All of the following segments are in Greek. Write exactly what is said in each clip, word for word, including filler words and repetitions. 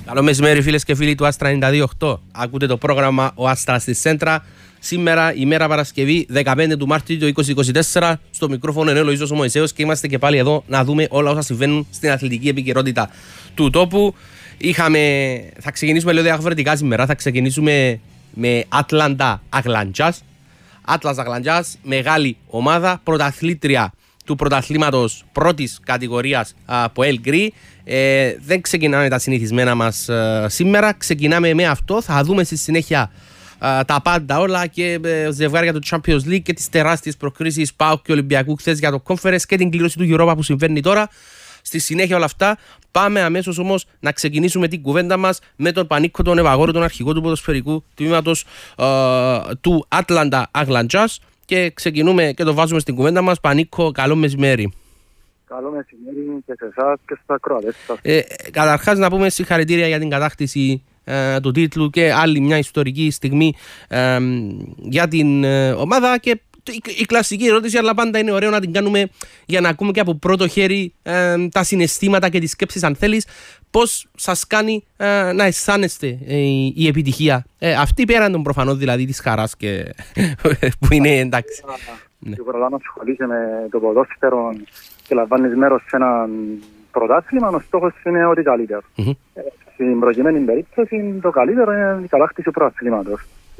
Καλό μεσημέρι, φίλες και φίλοι του Άστρα ενενήντα δύο οκτώ. Ακούτε το πρόγραμμα Ο Άστρα στη Σέντρα. Σήμερα, ημέρα Παρασκευή, δεκαπέντε του Μάρτη του είκοσι είκοσι τέσσερα. Στο μικρόφωνο είναι ο Λοΐζος ο Μωυσέος και είμαστε και πάλι εδώ να δούμε όλα όσα συμβαίνουν στην αθλητική επικαιρότητα του τόπου. Είχαμε... Θα ξεκινήσουμε λίγο διαφορετικά σήμερα. Θα ξεκινήσουμε με Άτλαντα Αγλαντζάς. Άτλας Αγλαντζάς, μεγάλη ομάδα, πρωταθλήτρια του πρωταθλήματος πρώτης κατηγορίας από El Gri. Ε, δεν ξεκινάμε τα συνηθισμένα μας ε, σήμερα. Ξεκινάμε με αυτό. Θα δούμε στη συνέχεια ε, τα πάντα όλα και ε, ζευγάρια του Champions League και τις τεράστιες προκρίσεις ΠΑΟΚ και Ολυμπιακού χθες για το Conference και την κλήρωση του Europa που συμβαίνει τώρα. Στη συνέχεια όλα αυτά πάμε αμέσως όμως να ξεκινήσουμε την κουβέντα μας με τον Πανίκο τον Ευαγόρο, τον αρχηγό του ποδοσφαιρικού τμήματος ε, του Άτλαντα Αγλαντζάς. Και ξεκινούμε και το βάζουμε στην κουβέντα μας. Πανίκο, καλό μεσημέρι. Καλό μεσημέρι και σε εσάς και στα ακροατές σας. Ε, καταρχάς να πούμε συγχαρητήρια για την κατάκτηση ε, του τίτλου και άλλη μια ιστορική στιγμή ε, για την ε, ομάδα και η, η κλασική ερώτηση, αλλά πάντα είναι ωραίο να την κάνουμε για να ακούμε και από πρώτο χέρι ε, τα συναισθήματα και τις σκέψεις, αν θέλεις, πώς σας κάνει ε, να αισθάνεστε ε, η, η επιτυχία ε, αυτή πέραν των προφανών δηλαδή της χαράς και, που είναι εντάξει. Σίγουρα όταν ασχολείσαι με το ποδόσφαιρο και λαμβάνεις μέρος σε ένα πρωτάθλημα, ο στόχος είναι ότι καλύτερο. Mm-hmm. Στην προκειμένη περίπτωση το καλύτερο είναι η κατάκτηση του πρωταθλήματος.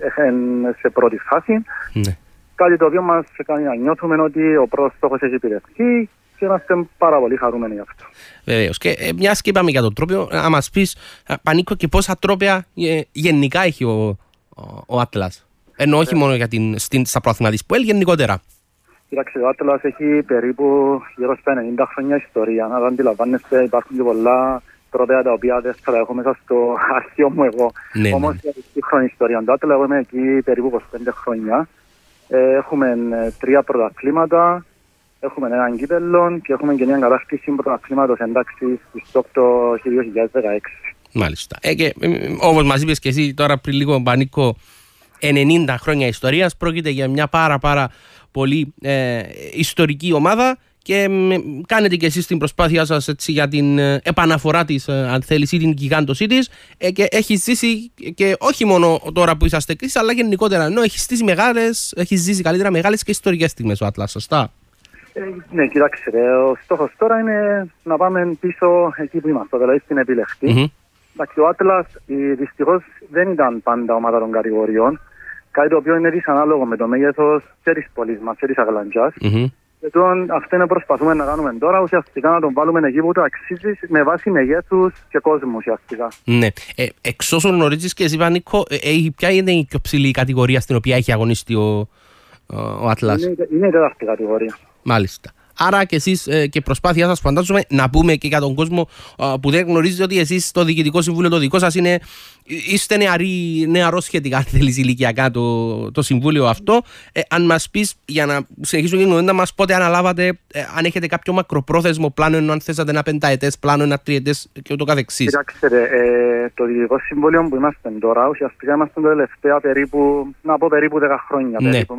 Σε πρώτη φάση, mm-hmm. κάτι το οποίο μας κάνει να νιώθουμε ότι ο πρώτος στόχος έχει επιτευχθεί και είμαστε πάρα πολύ χαρούμενοι γι' αυτό. Βεβαίως. Και ε, μιας και είπαμε για το τρόπαιο, να μας πεις, Πανίκο, και πόσα τρόπαια ε, γενικά έχει ο, ο, ο Άτλας. Ενώ όχι yeah. μόνο για την, στην, στα πρόθυμα της ΠΟΕΛ, γενικότερα. Κοίταξε, ο Άτλας έχει περίπου γύρω στα ενενήντα χρόνια ιστορία. Αν αντιλαμβάνεστε, υπάρχουν και πολλά τρόπαια τα οποία δεν θα τα έχω μέσα στο αρχείο μου εγώ. Ναι, όμως ναι. η χρόνια ιστορία. Το Άτλα, εγώ είμαι εκεί περίπου είκοσι πέντε χρόνια. Ε, έχουμε τρία πρωταθλήματα. Έχουμε έναν κύπελλο και έχουμε και μια κατάκτηση πρωταθλήματος εντάξης της το δύο χιλιάδες δεκαέξι. Μάλιστα. Ε, και, όπως μας είπες και εσύ τώρα πριν λίγο, Πανίκο, ενενήντα χρόνια ιστορίας. Πρόκειται για μια πάρα πάρα πολύ ε, ιστορική ομάδα και ε, κάνετε και εσείς την προσπάθειά σας έτσι, για την ε, επαναφορά της, ε, αν θέλεις, ή την γιγάντωσή της ε, και έχει ζήσει και όχι μόνο τώρα που είσαστε κρίσεις, αλλά γενικότερα, ενώ έχει ζήσει μεγάλες, έχει ζήσει καλύτερα μεγάλες και ιστορικές στιγμές ο Άτλας, σωστά? Ε, ναι, κοιτάξτε, ο στόχος τώρα είναι να πάμε πίσω εκεί που είμαστε, δηλαδή στην επιλεχτή. Mm-hmm. Ο Άτλας δυστυχώς δεν ήταν πάντα ομάδα των κατηγοριών, κάτι το οποίο είναι δυσανάλογο με το μέγεθος και της πόλης μας και της Αγλαντζάς. Mm-hmm. Και τώρα αυτό είναι προσπαθούμε να κάνουμε τώρα, ουσιαστικά να τον βάλουμε εκεί που το αξίζει με βάση μεγέθους και κόσμου ουσιαστικά. Ναι. Ε, εξ όσων γνωρίζεις και εσύ, Πανίκο, ε, ε, ποια είναι η πιο ψηλή κατηγορία στην οποία έχει αγωνιστεί ο, ο, ο Άτλας? Είναι, είναι η τέταρτη κατηγορία. Μάλιστα. Άρα και εσείς ε, και προσπάθειά σας, φαντάζομαι, να πούμε και για τον κόσμο ε, που δεν γνωρίζει ότι εσείς στο Διοικητικό Συμβούλιο το δικό σας είναι, είστε νεαροί, νεαρό σχετικά, αν θέλεις, ηλικιακά το, το Συμβούλιο αυτό. Ε, αν μας πεις, για να συνεχίσουμε την κουβέντα μας, πότε αναλάβατε, ε, αν έχετε κάποιο μακροπρόθεσμο πλάνο, ενώ αν θέσατε ένα πενταετές πλάνο, ένα τριετές και ούτω καθεξής. Κοιτάξτε, ε, το Διοικητικό Συμβούλιο που είμαστε τώρα, ουσιαστικά είμαστε τα τελευταία περίπου, να πω περίπου δέκα χρόνια. Ναι. Περίπου.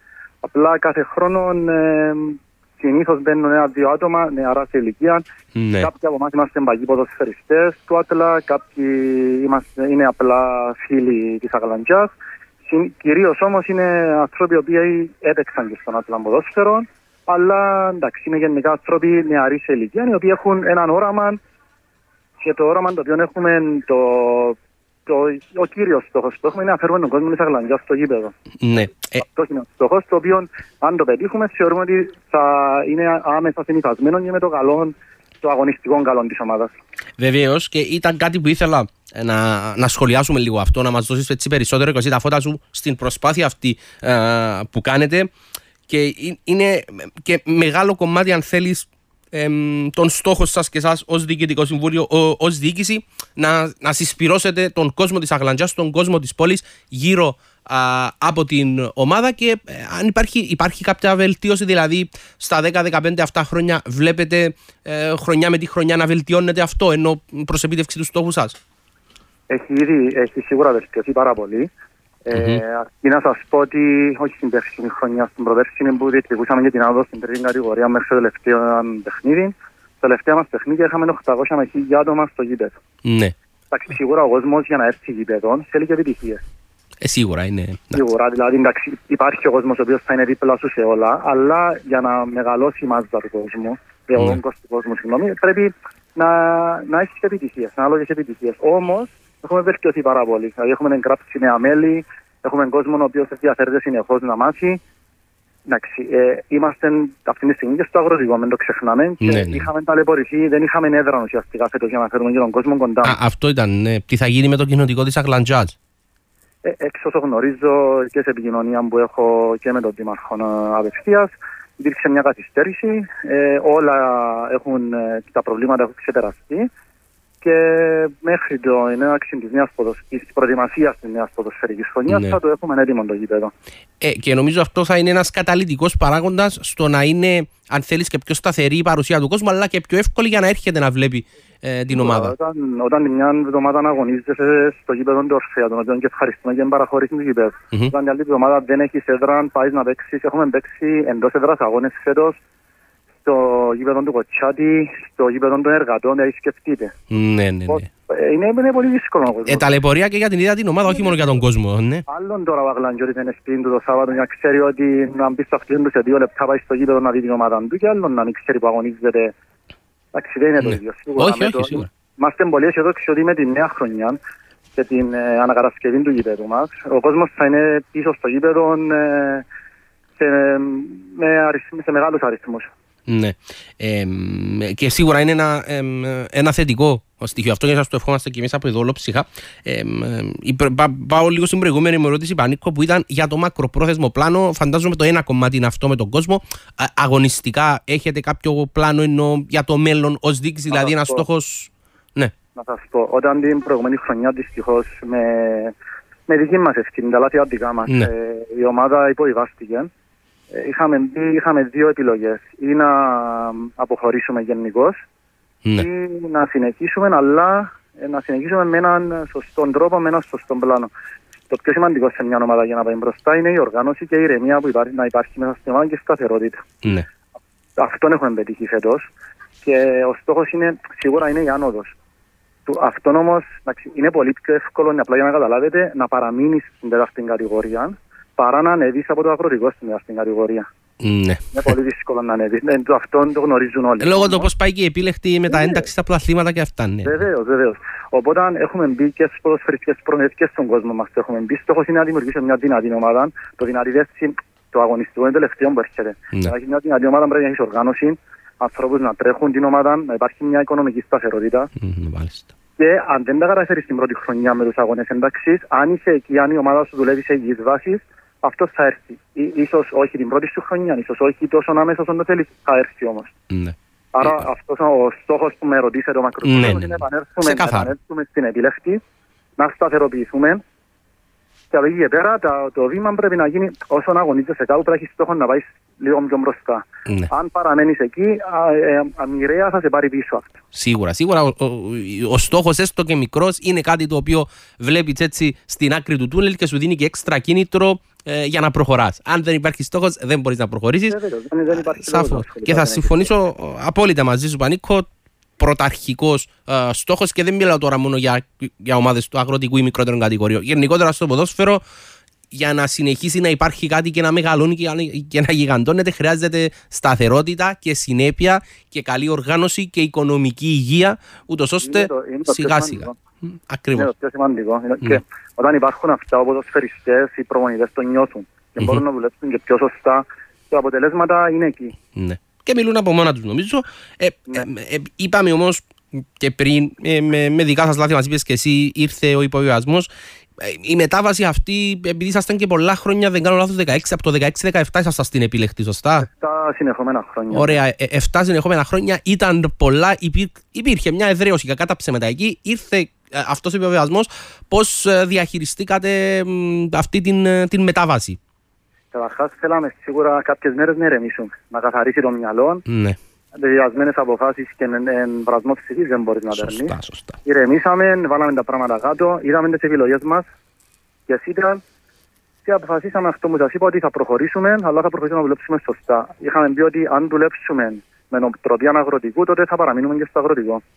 Απλά κάθε χρόνο... Ε, συνήθως μπαίνουν ένα-δύο άτομα νεαρά σε ηλικία. Ναι. Κάποιοι από εμάς είμαστε παγιοί ποδοσφαιριστές του Άτλα, κάποιοι είμαστε, είναι απλά φίλοι της Αγλαντζάς. Κυρίως όμως είναι άνθρωποι οι οποίοι έπαιξαν και στον Άτλα ποδόσφαιρο, αλλά εντάξει, είναι γενικά άνθρωποι νεαροί σε ηλικία, οι οποίοι έχουν έναν όραμα και το όραμα το οποίο έχουμε το... Το, ο κύριος στόχος που έχουμε είναι να φέρουμε τον κόσμο της Αγλαντζάς στο γήπεδο. Ναι. Αυτό είναι ο στόχος, το οποίο αν το πετύχουμε θεωρούμε ότι θα είναι άμεσα συνηθισμένο και με το καλό, το αγωνιστικό καλό της ομάδας. Βεβαίως, και ήταν κάτι που ήθελα να, να σχολιάσουμε λίγο αυτό, να μας δώσεις έτσι περισσότερο και εσύ τα φώτα σου στην προσπάθεια αυτή ε, που κάνετε και είναι και μεγάλο κομμάτι, αν θέλεις, Ε, τον στόχο σας και εσάς ως Διοικητικό Συμβούλιο, ως διοίκηση, να, να συσπυρώσετε τον κόσμο της Αγλαντζάς, τον κόσμο της πόλης γύρω α, από την ομάδα και ε, αν υπάρχει, υπάρχει κάποια βελτίωση, δηλαδή στα δέκα δεκαπέντε αυτά χρόνια βλέπετε ε, χρονιά με τη χρονιά να βελτιώνεται αυτό ενώ προς επίτευξη του στόχου σας? Έχει ήδη, έχει σίγουρα βελτιωθεί πάρα πολύ. Mm-hmm. Ε, αρκεί να σας πω ότι όχι στην περσινή χρονιά, στην προπέρσινη που διεκδικούσαμε και την άδοδο στην τρίτη κατηγορία μέχρι το τελευταίο παιχνίδι. Στο τελευταίο μας παιχνίδι είχαμε οκτακόσια με χίλια άτομα στο γήπεδο. Ναι. Εντάξει, σίγουρα ο κόσμος για να έρθει γήπεδο θέλει και επιτυχίες. Ε, σίγουρα είναι. Σίγουρα, δηλαδή εντάξει, υπάρχει ο κόσμος ο οποίος θα είναι δίπλα σου σε όλα, αλλά για να μεγαλώσει η μάζα του κόσμου, ναι. ο όγκος του κόσμου, συγγνώμη, πρέπει να, να έχει επιτυχίες, να λόγες επιτυχίες. Όμως, έχουμε βελτιωθεί πάρα πολύ. Δηλαδή, έχουμε εγγράψει νέα μέλη, έχουμε κόσμο ο οποίος ενδιαφέρεται συνεχώς να μάθει. Εντάξει, ε, είμαστε αυτή τη στιγμή και στο αγροτικό, μην το ξεχνάμε. Και ναι, ναι. είχαμε ταλαιπωρηθεί, δεν είχαμε έδρα ουσιαστικά φέτος για να φέρουμε και τον κόσμο κοντά. Α, αυτό ήταν, ναι. Τι θα γίνει με το κοινοτικό της Αγλαντζάς. Ε, έξω όσο γνωρίζω και σε επικοινωνία που έχω και με τον Δήμαρχο απευθείας, υπήρξε μια καθυστέρηση. Ε, όλα έχουν, ε, τα προβλήματα έχουν ξεπεραστεί. Και μέχρι το ενέαξη της νέας ποδοσφαιρικής, της προετοιμασίας της νέας ποδοσφαιρικής χρονιάς, ναι. θα το έχουμε έτοιμο το γήπεδο. Ε, και νομίζω αυτό θα είναι ένας καταλυτικός παράγοντας στο να είναι, αν θέλεις, και πιο σταθερή η παρουσία του κόσμου, αλλά και πιο εύκολη για να έρχεται να βλέπει ε, την ομάδα. Όταν, όταν μια εβδομάδα αγωνίζεσαι στο γήπεδο του Ορφέα, τον οποίο και ευχαριστούμε για την παραχώρηση του γήπεδου. Mm-hmm. Όταν μια άλλη εβδομάδα δεν έχεις έδρα, πάει να παίξεις. Έχουμε παίξει εντός έδρας αγώνες φέτος. Στο γήπεδο του Κοτσάτη, στο γήπεδο των εργατών, δηλαδή σκεφτείτε. Ναι, ναι, ναι. Είναι, είναι πολύ δύσκολο. Ε, ταλαιπωρία και για την ίδια την ομάδα, όχι μόνο για τον κόσμο. Ναι. Άλλον τώρα ο Αγλαντζιώτης είναι σπίτι του το Σάββατο να ξέρει ότι να μπει στο αυτοκίνητο σε δύο λεπτά πάει στο γήπεδο να δει την ομάδα του και άλλον να μην ξέρει που αγωνίζεται. Εντάξει, δεν είναι το ίδιο. Όχι, όχι, σίγουρα. Είμαστε πολύ αισιοδόξοι ότι με τη νέα χρονιά και την ε, ανακατασκευή του γήπεδου μας, ο κόσμος θα είναι πίσω στο γήπεδο ε, σε, με αριθμ, σε μεγάλους αριθμούς. Ναι. Ε, και σίγουρα είναι ένα, ε, ένα θετικό στοιχείο αυτό και σας το ευχόμαστε και εμείς από εδώ ολόψυχα. Ε, ε, πάω λίγο στην προηγούμενη μου ερώτηση, Πανίκο, που ήταν για το μακροπρόθεσμο πλάνο. Φαντάζομαι το ένα κομμάτι είναι αυτό με τον κόσμο. Α, αγωνιστικά έχετε κάποιο πλάνο εννοώ, για το μέλλον ως δείξη, δηλαδή ένα στόχος. Ναι. Να σας πω, όταν την προηγούμενη χρονιά δυστυχώς με, με δική μας ευθύνη, τα λάθη δικά μας, ναι. ε, η ομάδα υποβιβάστηκε. Είχαμε, είχαμε δύο επιλογές, ή να αποχωρήσουμε γενικώς, ναι. ή να συνεχίσουμε, αλλά να συνεχίσουμε με έναν σωστό τρόπο, με έναν σωστό πλάνο. Το πιο σημαντικό σε μια ομάδα για να πάει μπροστά είναι η οργάνωση και η ηρεμία που υπάρχει, να υπάρχει μέσα στην ομάδα και σταθερότητα. Ναι. Αυτόν έχουμε πετύχει φέτος και ο στόχος είναι, σίγουρα είναι η άνοδος. Αυτόν όμως είναι πολύ πιο εύκολο, απλά για να καταλάβετε, να παραμείνεις στην τέταρτη κατηγορία, παρά να ανέβεις από το αγροτικό στην κατηγορία. Ναι. Είναι πολύ δύσκολο να ανέβεις. Ναι, αυτό το γνωρίζουν όλοι. Λόγω του πώς πάει και η επίλεκτη μεταένταξη στα πλαθήματα και αυτά. Ναι. Βεβαίως, βεβαίως. Οπότε έχουμε μπει και στις ποδοσφαιρικές προνοιές και στον κόσμο μας. Έχουμε μπει. Στόχος είναι να δημιουργήσουμε μια δυνατή ομάδα. Το δυνατή δέση, το αγωνιστικό είναι το τελευταίο που έρχεται. Ναι. Να έχει μια δυνατή ομάδα πρέπει να έχει οργάνωση, ανθρώπους να τρέχουν την ομάδα, να υπάρχει μια οικονομική σταθερότητα. Mm, και αν δεν τα καταφέρεις την πρώτη χρονιά με τους αγώνες ενταξής, αν είσαι εκεί, αν η ομάδα σου δουλεύει σε υγιείς βάσεις, αυτό θα έρθει. Ίσως όχι την πρώτη σου χρονιά, ίσως όχι τόσο άμεσα όσο το θέλεις, θα έρθει όμως. Ναι. Άρα ε, αυτός ο στόχος που με ρωτήσετε ο μακροπρόθεσμος ναι, ναι, ναι. είναι να επανέλθουμε, να επανέλθουμε στην επιλέχτη, να σταθεροποιηθούμε και από εκεί και πέρα το, το βήμα πρέπει να γίνει όσο να αγωνίζεσαι κάπου, πρέπει να έχεις στόχο να πάει λίγο πιο μπροστά. Ναι. Αν παραμένεις εκεί, αμοιραία θα σε πάρει πίσω αυτό. Σίγουρα, σίγουρα. Ο, ο, ο στόχος έστω και μικρός είναι κάτι το οποίο βλέπεις έτσι στην άκρη του τούνελ και σου δίνει και έξτρα κίνητρο ε, για να προχωράς. Αν δεν υπάρχει στόχος, δεν μπορείς να προχωρήσεις. Δεν, δεν υπάρχει στόχος. Και θα συμφωνήσω απόλυτα μαζί σου, Πανίκο. Πρωταρχικός ε, στόχος και δεν μιλάω τώρα μόνο για, για ομάδες του αγροτικού ή μικρότερων κατηγοριών. Γενικότερα στο ποδόσφαιρο, για να συνεχίσει να υπάρχει κάτι και να μεγαλώνει και να γιγαντώνεται, χρειάζεται σταθερότητα και συνέπεια και καλή οργάνωση και οικονομική υγεία, ούτως ώστε σιγά σιγά. Ακριβώς. Είναι το πιο σημαντικό. Ναι. Και όταν υπάρχουν αυτά, ο ποδοσφαιριστές, οι προπονητές το νιώθουν και mm-hmm. μπορούν να δουλέψουν και πιο σωστά, τα αποτελέσματα είναι εκεί. Ναι. Και μιλούν από μόνα τους νομίζω. Ε, ναι. ε, ε, είπαμε όμως και πριν, ε, με, με δικά σας λάθη μας είπες και εσύ, ήρθε ο υποβιβασμός. Ε, η μετάβαση αυτή, επειδή ήσασταν και πολλά χρόνια, δεν κάνω λάθος, δεκαέξι, από το δεκαέξι δεκαεπτά ήσασταν στην επιλεκτή, σωστά? εφτά συνεχόμενα χρόνια. Ωραία, εφτά συνεχόμενα χρόνια ήταν πολλά, υπήρ, υπήρχε μια εδραίωση, κατάψε μετά εκεί, ήρθε ε, αυτός ο υποβιβασμός. Πώς ε, διαχειριστήκατε ε, αυτή την, την μετάβαση? Καταρχάς θέλαμε σίγουρα κάποιες μέρες να ηρεμήσουν, να καθαρίσει το μυαλό. Ναι. Διασμένες αποφάσεις και βρασμό ψυχής δεν μπορείς να παίρνεις. Σωστά, σωστά. Ηρεμήσαμε, βάλαμε τα πράγματα κάτω, είδαμε τις επιλογές μας και σύντρα και αποφασίσαμε αυτό που σας είπα ότι θα προχωρήσουμε, αλλά θα προχωρήσουμε να δουλέψουμε σωστά. Είχαμε πει ότι αν δουλέψουμε με νοοτροπία αγροτικού, τότε θα παραμείνουμε και στο αγροτικό.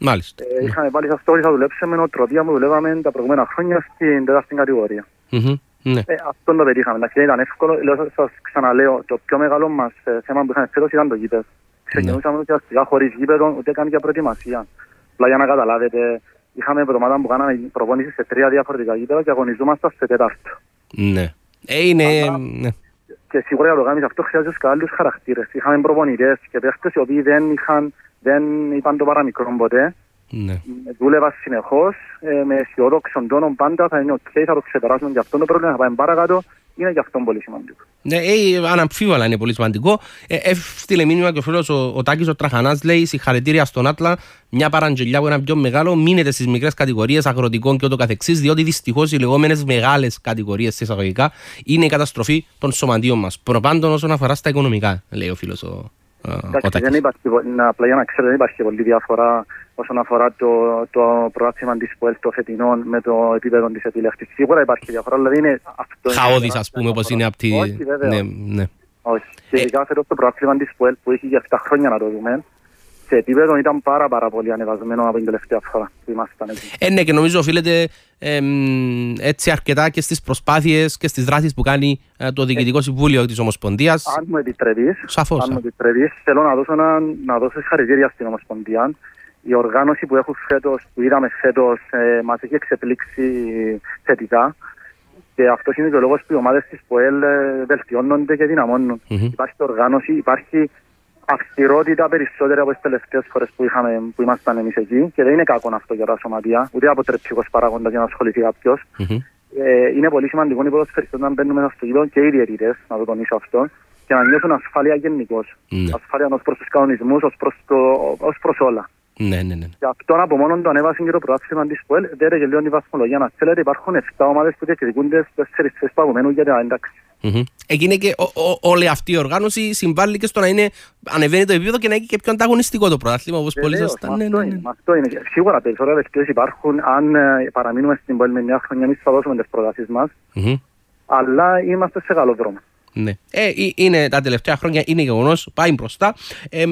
Μάλιστα. Ε, είχαμε πάλι σαν στόχο, θα δουλέψουμε με οτροπία που δουλεύαμε τα προηγούμενα χρόνια στην τέταρτη κατηγορία. Mm-hmm. Ναι. Ε, αυτό το πετύχαμε. Εντάξει, δεν ήταν εύκολο. Λέω, σας ξαναλέω, το πιο μεγάλο μας ε, θέμα που είχαμε φέτος ήταν το γήπεδο. Ξεκινούσαμε ναι. ουσιαστικά χωρίς γήπεδο, ούτε καν για προετοιμασία. Απλά για να καταλάβετε, είχαμε εβδομάδα που κάναμε προπόνηση σε τρία διαφορετικά γήπεδα και αγωνιζόμασταν σε τέταρτο. Ναι. Ε, είναι... Αλλά, ναι. Και σίγουρα για το κάνεις αυτό χρειάζεται άλλους χαρακτήρες. Είχαμε προπονητές και παίχτες οι οποίοι δεν, είχαν, δεν είπαν το παραμικρό ποτέ. Ναι. Δούλευα συνεχώς, ε, με αισιοδόξον τόνο πάντα, θα είναι ok, θα το ξεπεράσουμε και αυτό το πρόβλημα, θα πάμε παρακάτω, είναι και αυτό πολύ σημαντικό. Ναι, ε, αναμφίβολα είναι πολύ σημαντικό. Ε, Έφτειλε μήνυμα και ο φίλος ο, ο Τάκης ο Τραχανάς, λέει συγχαρητήρια στον Άτλα, μια παραγγελιά που είναι πιο μεγάλο, μείνετε στις μικρές κατηγορίες αγροτικών και ούτω καθεξής, διότι δυστυχώς οι λεγόμενες μεγάλες κατηγορίες της εισαγωγικά είναι η καταστροφή των σωματείων μας. Προπάντων όσον αφορά στα οικονομικά, λέει ο φίλος ο, ο Τάκης. Δεν υπάρχει, απλά για να ξέρω, δεν υπάρχει πολύ διαφορά όσον αφορά το, το πρωτάθλημα της ΠΟΕΛ το φετινό με το επίπεδο της επιλέχτης. Σίγουρα υπάρχει διαφορά, δηλαδή είναι αυτό. Χαόδης, ας πούμε, όπως είναι από τη... Όχι, βέβαια. Ναι, ναι. Όχι. Και ειδικά φέτος το πρωτάθλημα της ΠΟΕΛ που έχει για επτά χρόνια να το δούμε, σε επίπεδο ήταν πάρα πάρα πολύ ανεβασμένο από την τελευταία φορά που ήμασταν εκεί. Ε, ναι, και νομίζω οφείλεται ε, έτσι αρκετά και στις προσπάθειες και στις δράσεις που κάνει ε, το Διοικητικό ε, Συμβούλιο της Ομοσπονδίας. Αν μου επιτρέπεις, Σαφώς, αν μου επιτρέπεις, θέλω να δώσω, ένα, να δώσω συγχαρητήρια στην Ομοσπονδία. Η οργάνωση που, έχουν φέτος, που είδαμε φέτος ε, μας έχει εξεπλήξει θετικά και αυτός είναι και ο λόγος που οι ομάδες της ΠΟΕΛ ε, βελτιώνονται και δυναμώνουν. Mm-hmm. Υπάρχει οργάνωση, υπάρχει αυστηρότητα περισσότερα από τις τελευταίες φορές που, είχαμε, που ήμασταν εμείς εκεί και δεν είναι κακό αυτό για τα σωματεία, ούτε αποτρεπτικός παράγοντας για να ασχοληθεί κάποιος. Mm-hmm. Ε, είναι πολύ σημαντικό οι ποδοσφαιριστές να μπαίνουν μέσα στο γήπεδο και οι διαιτητές, να το τονίσω αυτό, και να νιώθουν ασφάλεια γενικώς. Mm-hmm. Ασφάλεια ως προς τους κανονισμούς, ως προς, το, ως προς όλα. Ναι, ναι, ναι. Και αυτόν από μόνον το ανέβασε και το πρωτάθλημα της ΠΟΕΛ, δεν ρεγελιώνει η βαθμολογία. Να θέλετε, υπάρχουν επτά ομάδες που διεκδικούνται στις τέσσερις θέσεις που απομένουν για την ένταξη. Mm-hmm. Εκείνη και ο, ο, όλη αυτή η οργάνωση συμβάλλει και στο να είναι, ανεβαίνει το επίπεδο και να έχει και πιο ανταγωνιστικό το πρωτάθλημα, όπως πολύ σωστά. Ναι, ναι, ναι. Αυτό είναι. Σίγουρα περισσότερα βελτιώσεις υπάρχουν. Αν ε, παραμείνουμε στην ΠΟΕΛ με μια χρονιά, εμείς θα δώσουμε τις προτάσεις μας. Mm-hmm. Αλλά είμαστε σε καλό δρόμο. Ναι. Ε, είναι τα τελευταία χρόνια, είναι γεγονός, πάει μπροστά. Ε,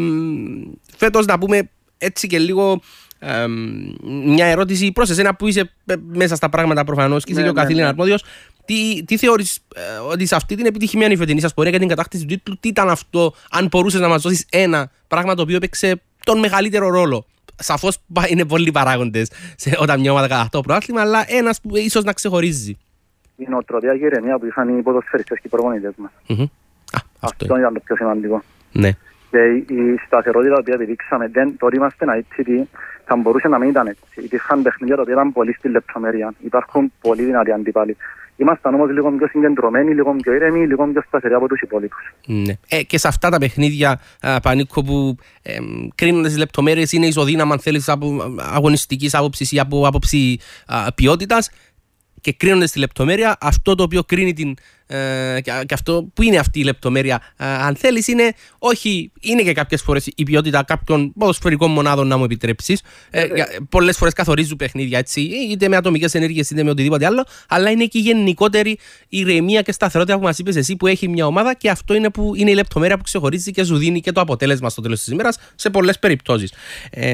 φέτος να πούμε έτσι και λίγο ε, μια ερώτηση προς εσένα που είσαι μέσα στα πράγματα προφανώς και είσαι ναι, και ο καθήλυνα ναι, αρμόδιος. Τι, τι θεωρείς ε, ότι σε αυτή την επιτυχημένη φετινή σας πορεία για την κατάκτηση του τίτλου, τι ήταν αυτό, αν μπορούσες να μας δώσεις ένα πράγμα το οποίο έπαιξε τον μεγαλύτερο ρόλο? Σαφώς είναι πολλοί παράγοντες σε, όταν μια ομάδα κατακτά το πρωτάθλημα, αλλά ένας που ίσως να ξεχωρίζει. Η νοοτροπία και η ηρεμία που είχαν οι ποδοσφαιριστές και οι προπονητές μας. Mm-hmm. Α, αυτό, αυτό ήταν το πιο σημαντικό. Ναι. Και η σταθερότητα που επιδείξαμε, δεν, τώρα είμαστε ένα έι τι τι, θα μπορούσε να μην ήταν έτσι. Υπήρχαν παιχνίδια τα οποία ήταν πολύ στη λεπτομέρεια. Υπάρχουν πολύ δυνατοί αντίπαλοι. Ήμασταν όμως λίγο πιο συγκεντρωμένοι, λίγο πιο ήρεμοι, λίγο πιο σταθεροί από τους υπόλοιπους. Ναι. Ε, και σε αυτά τα παιχνίδια, α, Πανίκο, που ε, κρίνονται τις λεπτομέρειες, είναι ισοδύναμα, αν θέλεις, από αγωνιστικής άποψης ή από άποψη ποιότητας, και κρίνονται στη λεπτομέρεια. Αυτό το οποίο κρίνει την. Ε, και, και αυτό που είναι αυτή η λεπτομέρεια, ε, αν θέλεις, είναι όχι, είναι και κάποιες φορές η ποιότητα κάποιων ποδοσφαιρικών μονάδων, να μου επιτρέψεις. Ε, ε, πολλές φορές καθορίζουν παιχνίδια έτσι, είτε με ατομικές ενέργειες είτε με οτιδήποτε άλλο, αλλά είναι και η γενικότερη ηρεμία και σταθερότητα που μας είπες εσύ που έχει μια ομάδα, και αυτό είναι, που, είναι η λεπτομέρεια που ξεχωρίζει και σου δίνει και το αποτέλεσμα στο τέλος της ημέρας σε πολλές περιπτώσεις. Ε,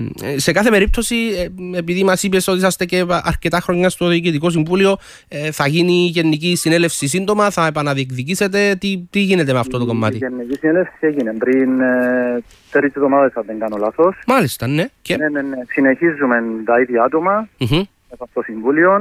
σε κάθε περίπτωση, ε, επειδή μας είπες ότι είσαστε και αρκετά χρόνια στο Διοικητικό Συμβούλιο, ε, θα γίνει η Γενική Συνέλευση σύντομα, θα επαναδιεκδικήσετε. Τι, τι γίνεται με αυτό το κομμάτι? Η Γενική Συνέλευση έγινε πριν ε, τρεις εβδομάδες, αν δεν κάνω λάθος. Μάλιστα, ναι. Και... ναι, ναι, ναι. Συνεχίζουμε τα ίδια άτομα mm-hmm. στο Συμβούλιο.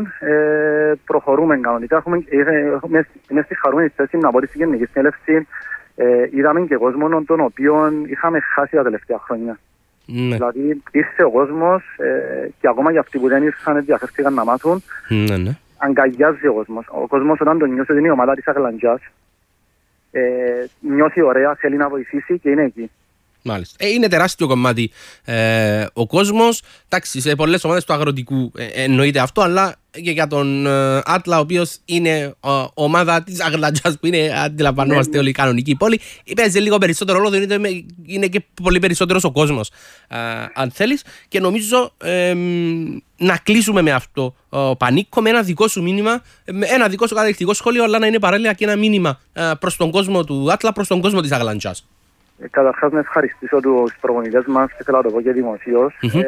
Ε, προχωρούμε κανονικά. Έχουμε, έχουμε, είμαι στη χαρούμενη θέση να πω ότι στη Γενική Συνέλευση ε, είδαμε και κόσμο τον οποίο είχαμε χάσει τα τελευταία χρόνια. Ναι. Δηλαδή ήρθε ο κόσμος ε, και ακόμα για αυτοί που δεν ήρθαν ενδιαφέρθηκαν να μάθουν. Ναι, ναι. Αγκαλιάζει ο κόσμος. Ο κόσμος όταν τον νιώθει ότι είναι η ομάδα της Αγλαντζάς, ε, νιώθει ωραία, θέλει να βοηθήσει και είναι εκεί. Μάλιστα. Ε, είναι τεράστιο κομμάτι ε, ο κόσμος. Εντάξει, σε πολλές ομάδες του αγροτικού ε, εννοείται αυτό, αλλά και για τον ε, Άτλα, ο οποίος είναι ε, ομάδα της Αγλαντζάς, που είναι, αντιλαμβανόμαστε, όλη η κανονική πόλη, παίζει λίγο περισσότερο ρόλο, δεν είναι, είναι και πολύ περισσότερος ο κόσμος, ε, αν θέλεις. Και νομίζω ε, να κλείσουμε με αυτό, ε, Πανίκο, με ένα δικό σου μήνυμα, με ένα δικό σου καταδεικτικό σχόλιο, αλλά να είναι παράλληλα και ένα μήνυμα ε, προς τον κόσμο του Άτλα, προς τον κόσμο της Αγλαντζάς. Καταρχάς να ευχαριστήσω τους προπονητές μας και θέλω να το πω και δημοσίως. Mm-hmm. Ε,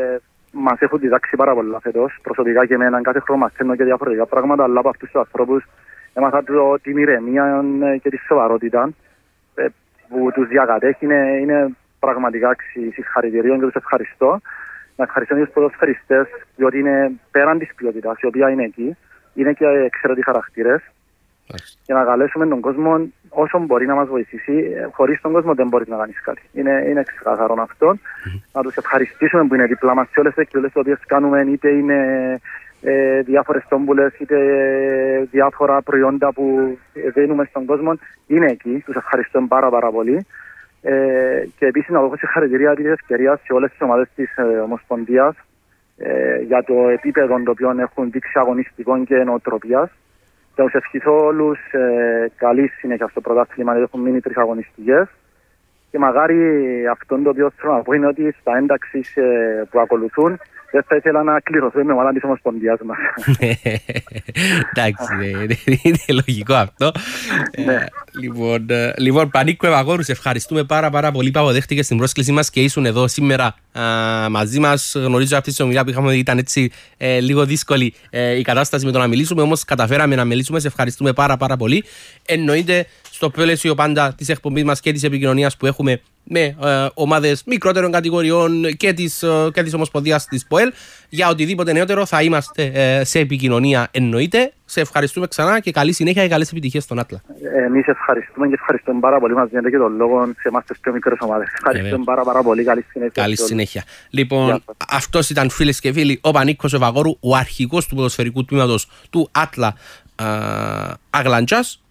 μας έχουν διδάξει πάρα πολλά φέτος. Προσωπικά και εμένα κάθε χρόνο μαθαίνω και διαφορετικά πράγματα, αλλά από αυτούς τους ανθρώπους έμαθα το, την ηρεμία και τη σοβαρότητα που τους διακατέχει. Είναι, είναι πραγματικά συγχαρητηρίων και τους ευχαριστώ. Να ευχαριστώ τους ποδοσφαιριστές, διότι είναι πέραν της ποιότητας, η οποία είναι εκεί. Είναι και εξαιρετικοί χαρακτήρες. Και να καλέσουμε τον κόσμο όσο μπορεί να μας βοηθήσει. Χωρίς τον κόσμο δεν μπορεί να κάνεις κάτι. Είναι, είναι ξεκάθαρο αυτό. Mm-hmm. Να τους ευχαριστήσουμε που είναι δίπλα μας σε όλες τις εκδηλώσεις που κάνουμε, είτε είναι ε, διάφορες τόμπουλες, είτε ε, διάφορα προϊόντα που δίνουμε στον κόσμο. Είναι εκεί. Τους ευχαριστούμε πάρα, πάρα πολύ. Ε, και επίσης να δώσω συγχαρητήρια επί της ευκαιρίας σε όλες τις ομάδες της ε, Ομοσπονδίας ε, για το επίπεδο το οποίο έχουν δείξει αγωνιστικών και νοοτροπίας. Θα τους ευχηθώ όλους ε, καλή συνέχεια στο πρωτάθλημα, γιατί έχουν μείνει τρεις αγωνιστικές. Και μαγάρι αυτό το οποίο θέλω να πω είναι ότι στα ένταξεις ε, που ακολουθούν δεν θα ήθελα να κληρωθούν με ομάδα της Ομοσπονδίας μας. Εντάξει, είναι λογικό αυτό. Λοιπόν, λοιπόν, Πανίκο Ευαγόρου, σε ευχαριστούμε πάρα, πάρα πολύ που αποδέχτηκες την πρόσκλησή μας και ήσουν εδώ σήμερα μαζί μας. Γνωρίζω αυτή τη ομιλία που είχαμε, ήταν έτσι λίγο δύσκολη η κατάσταση με το να μιλήσουμε, όμως καταφέραμε να μιλήσουμε. Σε ευχαριστούμε πάρα, πάρα πολύ. Εννοείται στο πλαίσιο πάντα της εκπομπής μας και της επικοινωνίας που έχουμε με ε, ομάδες μικρότερων κατηγοριών και της, ε, και της Ομοσπονδίας της ΠΟΕΛ. Για οτιδήποτε νεότερο θα είμαστε ε, σε επικοινωνία, εννοείται. Σε ευχαριστούμε ξανά και καλή συνέχεια και καλές επιτυχίες στον Άτλα. Εμείς ευχαριστούμε και ευχαριστούμε πάρα πολύ. Μας δίνετε και τον λόγο σε εμάς τις πιο μικρές ομάδες. Ευχαριστούμε πάρα, πάρα πολύ. Καλή συνέχεια. Καλή συνέχεια. Λοιπόν, αυτός ήταν, φίλες και φίλοι, ο Πανίκος Ευαγόρου, ο αρχηγός του ποδοσφαιρικού τμήματος του Άτλα Αγλαντζάς.